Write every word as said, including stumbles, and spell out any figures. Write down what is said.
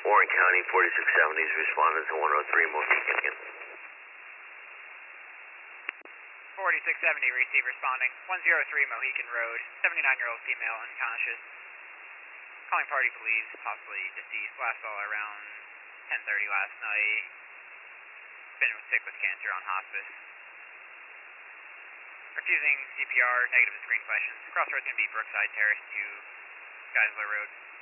Warren County, forty-six seventies, responded to one oh three Mohican. forty-six seventy, receive responding, one oh three Mohican Road, seventy-nine-year-old female unconscious. Calling party believes possibly deceased, last saw around ten thirty last night. Been sick with cancer on hospice. Refusing C P R, negative to screen questions. Crossroads going to be Brookside Terrace to Geisler Road.